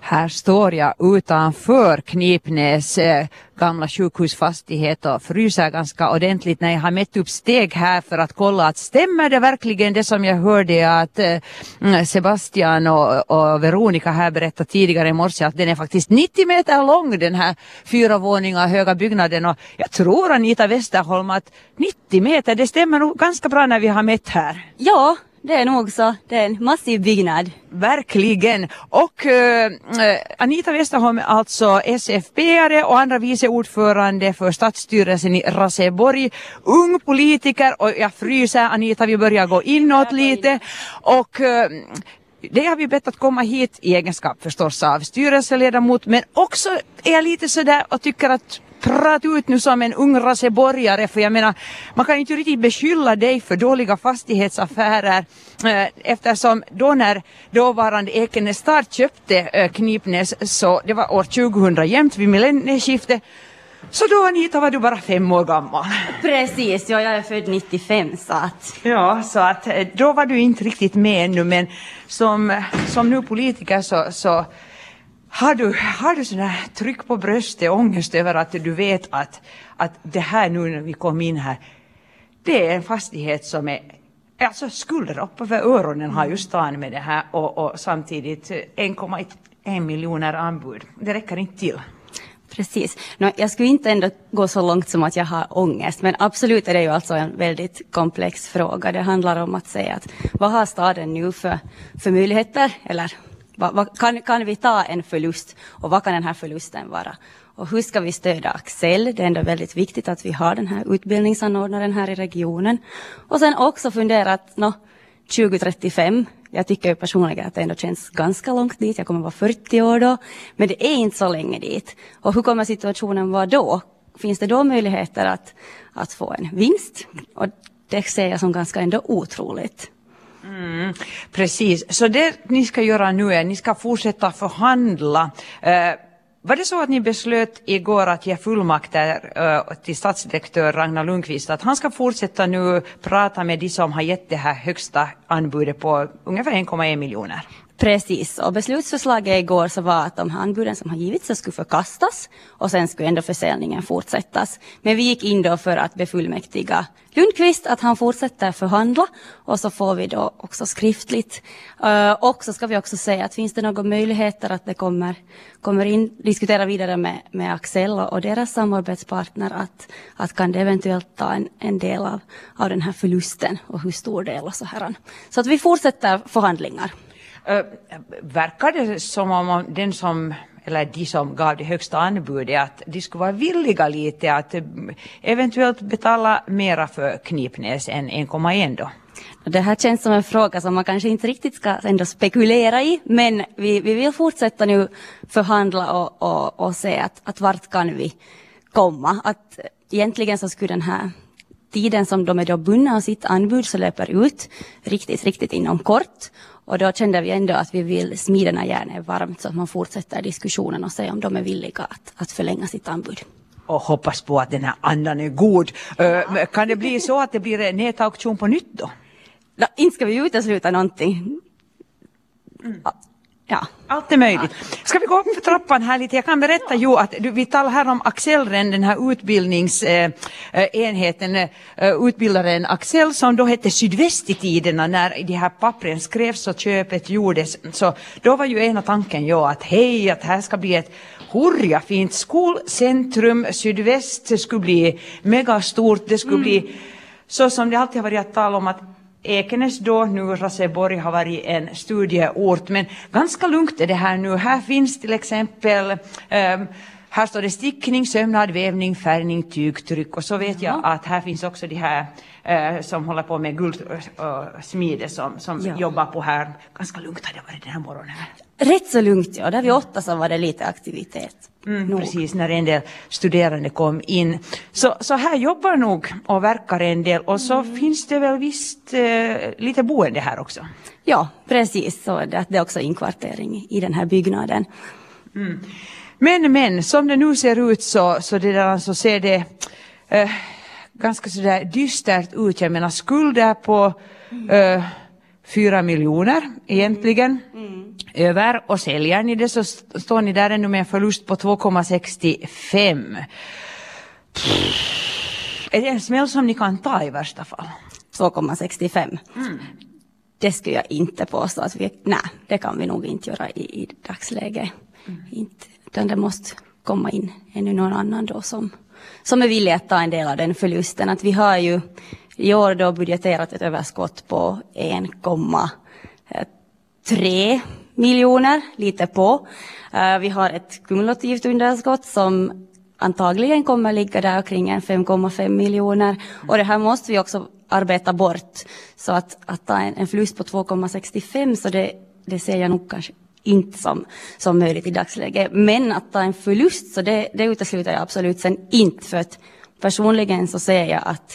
Här står jag utanför Knipnäs gamla sjukhusfastighet och fryser ganska ordentligt när jag har mätt upp steg här för att kolla att stämmer det verkligen det som jag hörde att Sebastian och Veronica här berättade tidigare i morse, att den är faktiskt 90 meter lång, den här 4 våningar höga byggnaden, och jag tror Anita Westerholm att 90 meter, det stämmer nog ganska bra när vi har mätt här. Ja, det är nog så. Det är en massiv byggnad. Verkligen. Och Anita Westerholm är alltså SFP-are och andra vice ordförande för stadsstyrelsen i Raseborg. Ung politiker, och jag fryser Anita, vi börjar gå inåt lite. Och det har vi bett att komma hit i egenskap förstås av styrelseledamot, men också är jag lite sådär och tycker att prata ut nu som en ung raseborgare, för jag menar, man kan inte riktigt beskylla dig för dåliga fastighetsaffärer eftersom då när dåvarande Ekenäs stad köpte Knipnäs, så det var år 2000 jämt vid millennieskiftet, så då Anita var du bara 5 år gammal. Precis, ja, jag är född 95 så att... Ja, så att då var du inte riktigt med ännu, men som nu politiker så har du sån här tryck på bröstet, ångest över att du vet att det här nu när vi kom in här, det är en fastighet som är, alltså skulder upp över öronen har ju stan med det här, och samtidigt 1,1 miljoner anbud. Det räcker inte till. Precis. Jag skulle inte ändå gå så långt som att jag har ångest, men absolut är det ju alltså en väldigt komplex fråga. Det handlar om att säga att vad har staden nu för möjligheter, eller kan vi ta en förlust, och vad kan den här förlusten vara? Och hur ska vi stödja Axel? Det är ändå väldigt viktigt att vi har den här utbildningsanordnaren här i regionen. Och sen också fundera att 2035, jag tycker ju personligen att det ändå känns ganska långt dit. Jag kommer vara 40 år då, men det är inte så länge dit. Och hur kommer situationen vara då? Finns det då möjligheter att få en vinst? Och det ser jag som ganska ändå otroligt. Precis, så det ni ska göra nu är att ni ska fortsätta förhandla. Var det så att ni beslöt igår att ge fullmakter till stadsdirektör Ragnar Lundqvist att han ska fortsätta nu prata med de som har gett det här högsta anbudet på ungefär 1,1 miljoner? Precis, och beslutsförslaget igår så var att de anbuden som har givits så skulle förkastas och sen skulle ändå försäljningen fortsättas. Men vi gick in då för att befullmäktiga Lundqvist att han fortsätter förhandla, och så får vi då också skriftligt. Och så ska vi också säga att finns det några möjligheter att det kommer in, diskutera vidare med Axel och deras samarbetspartner att kan det eventuellt ta en del av den här förlusten, och hur stor del och så här. Så att vi fortsätter förhandlingar. Verkar det som om de som gav det högsta anbudet att de skulle vara villiga lite att eventuellt betala mera för Knipnäs än 1,1 då? Det här känns som en fråga som man kanske inte riktigt ska ändå spekulera i, men vi vill fortsätta nu förhandla och se att vart kan vi komma. Att egentligen så skulle den här tiden som de är då bundna av sitt anbud så löper ut riktigt inom kort. Och då kände vi ändå att vi vill smida när järnet är varmt, så att man fortsätter diskussionen och se om de är villiga att förlänga sitt anbud. Och hoppas på att den här andan är god. Kan det bli så att det blir en nätauktion på nytt då? Inte ska vi utesluta någonting. Ja. Allt är möjligt. Ska vi gå upp för trappan här lite? Jag kan berätta ju att vi talar här om Axelren, den här utbildningsenheten, utbildaren Axel som då hette Sydväst i tiderna när de här pappren skrevs och köpet gjordes. Så då var ju ena tanken att här ska bli ett hurra fint skolcentrum, Sydväst skulle bli megastort, det skulle bli så som det alltid har varit att tala om att Ekenäs då, nu Raseborg har varit en studieort, men ganska lugnt är det här nu. Här finns till exempel, här står det stickning, sömnad, vävning, färgning, tygtryck, och så vet jag att här finns också de här som håller på med guldsmide som jobbar på här. Ganska lugnt har det varit den här morgonen. Rätt så lugnt, ja. Där vid 8 så var det lite aktivitet. Precis, när en del studerande kom in. Så här jobbar nog och verkar en del. Och så finns det väl visst lite boende här också. Ja, precis. Så det är också inkvartering i den här byggnaden. Men som det nu ser ut så ser det ganska sådär dystert ut. Jag menar skulder på 4 miljoner egentligen över, och säljer ni det så står ni där ännu med en förlust på 2,65. Är det en smäll som ni kan ta i värsta fall? 2,65. Det skulle jag inte påstå att det kan vi nog inte göra i dagsläget. Inte, utan det måste komma in ännu någon annan då som är villig att ta en del av den förlusten. Att vi har ju i år då budgeterat ett överskott på 1,3 miljoner, lite på. Vi har ett kumulativt underskott som antagligen kommer ligga där kring 5,5 miljoner. Och det här måste vi också arbeta bort. Så att ta en förlust på 2,65, så det ser jag nog kanske inte som möjligt i dagsläget. Men att ta en förlust, så det utesluter jag absolut sen inte. För att personligen så ser jag att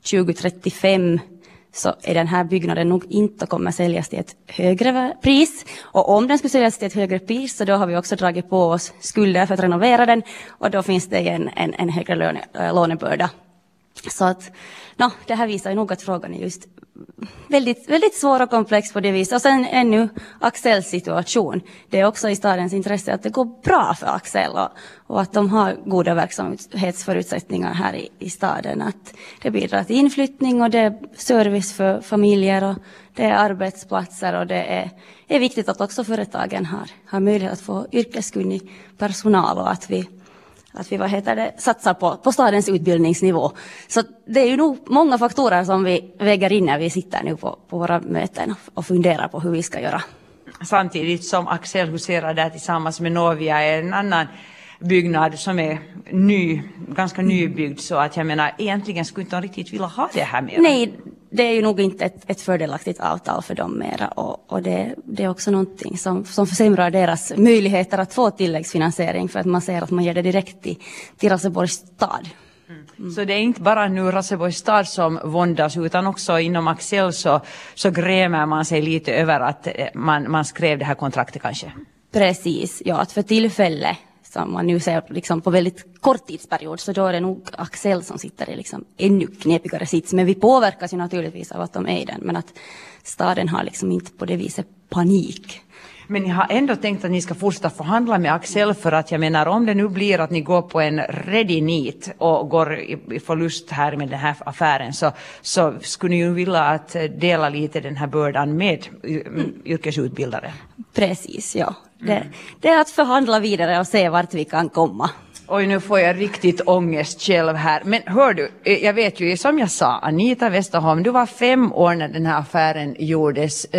2035 så är den här byggnaden nog inte kommer säljas till ett högre pris. Och om den skulle säljas till ett högre pris, så då har vi också dragit på oss skulder för att renovera den. Och då finns det en högre lånebörda. Så att det här visar ju nog att frågan är just väldigt, väldigt svår och komplex på det viset. Och sen ännu Axels situation. Det är också i stadens intresse att det går bra för Axel och att de har goda verksamhetsförutsättningar här i staden. Att det bidrar till inflyttning och det är service för familjer och det är arbetsplatser, och det är viktigt att också företagen har möjlighet att få yrkeskunnig personal, och att vi satsar på stadens utbildningsnivå. Så det är ju nog många faktorer som vi väger in när vi sitter nu på våra möten och funderar på hur vi ska göra. Samtidigt som Axel huserar där tillsammans med Novia är en annan byggnad som är ganska nybyggd, så att jag menar egentligen skulle inte riktigt vilja ha det här med. Nej, det är ju nog inte ett fördelaktigt avtal för dem mera, och det är också någonting som försämrar deras möjligheter att få tilläggsfinansiering, för att man ser att man ger det direkt till Raseborgs stad. Så det är inte bara nu Raseborgs stad som våndas, utan också inom Axel så grämer man sig lite över att man skrev det här kontraktet kanske. Precis, ja, att för tillfälle som man nu ser liksom på väldigt kort tidsperiod, så då är det nog Axel som sitter i liksom ännu knepigare sits. Men vi påverkas ju naturligtvis av att de är i den, men att staden har liksom inte på det viset panik. Men ni har ändå tänkt att ni ska fortsätta förhandla med Axel, för att jag menar om det nu blir att ni går på en ready nit och går i förlust här med den här affären, så skulle ni ju vilja att dela lite den här bördan med yrkesutbildare. Precis, ja. Det är att förhandla vidare och se vart vi kan komma. Oj, nu får jag riktigt ångest själv här. Men hör du, jag vet ju, som jag sa, Anita Westerholm, du var 5 år när den här affären gjordes.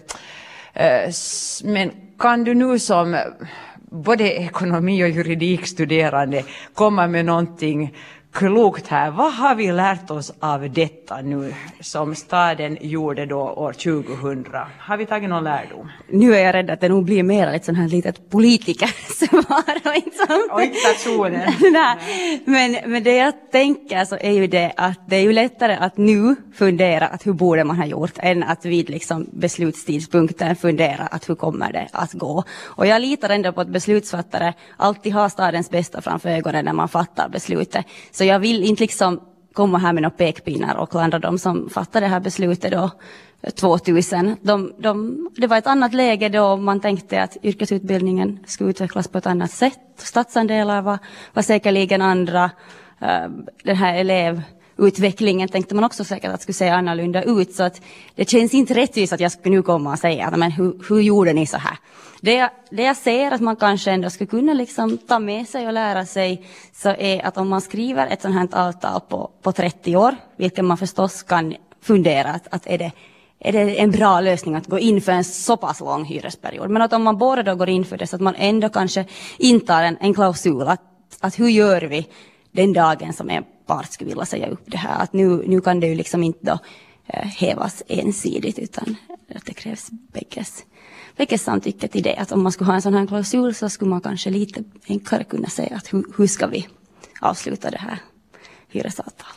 Men kan du nu som både ekonomi- och juridikstuderande komma med någonting klokt här? Vad har vi lärt oss av detta nu som staden gjorde då år 2000? Har vi tagit någon lärdom? Nu är jag rädd att det nog blir mer ett sånt här litet politikersvar och inte personen. Men det jag tänker så är ju det att det är ju lättare att nu fundera att hur borde man ha gjort än att vid liksom beslutstidpunkten fundera att hur kommer det att gå. Och jag litar ändå på att beslutsfattare alltid har stadens bästa framför ögonen när man fattar beslutet. Så jag vill inte liksom komma här med några pekpinnar och klandra dem som fattade det här beslutet då 2000. Det var ett annat läge då man tänkte att yrkesutbildningen skulle utvecklas på ett annat sätt. Statsandelar var säkerligen andra. Den här elevutvecklingen tänkte man också säkert att skulle se annorlunda ut. Så att det känns inte rättvist att jag skulle nu komma och säga men hur gjorde ni så här? Det jag ser att man kanske ändå skulle kunna liksom ta med sig och lära sig, så är att om man skriver ett sånt här avtal på 30 år, vilket man förstås kan fundera att är det en bra lösning att gå in för en så pass lång hyresperiod. Men att om man båda då går in för det, så att man ändå kanske intar en klausul att hur gör vi den dagen som en part skulle vilja säga upp det här. Att nu kan det ju liksom inte då hävas ensidigt, utan att det krävs bägges samtycke till det. Att om man skulle ha en sån här klausul, så skulle man kanske lite enklare kunna säga att hur ska vi avsluta det här hyresavtalet.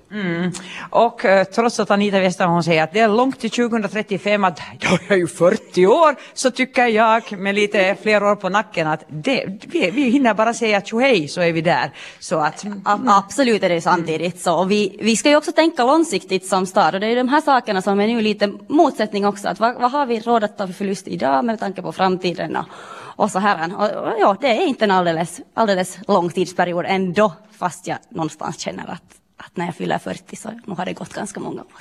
Och trots att Anita Westerholm säger att det är långt till 2035, att jag är ju 40 år, så tycker jag med lite fler år på nacken att vi hinner bara säga tjohej så är vi där. Så att, Absolut är det samtidigt så. Vi ska ju också tänka långsiktigt som stad, och det är de här sakerna som är nu lite motsättning också. Att vad har vi råd att ta för förlust idag med tanke på framtiden och så här. Och ja, det är inte en alldeles lång tidsperiod ändå, fast jag någonstans känner att när jag fyller 40 så nu har det gått ganska många år.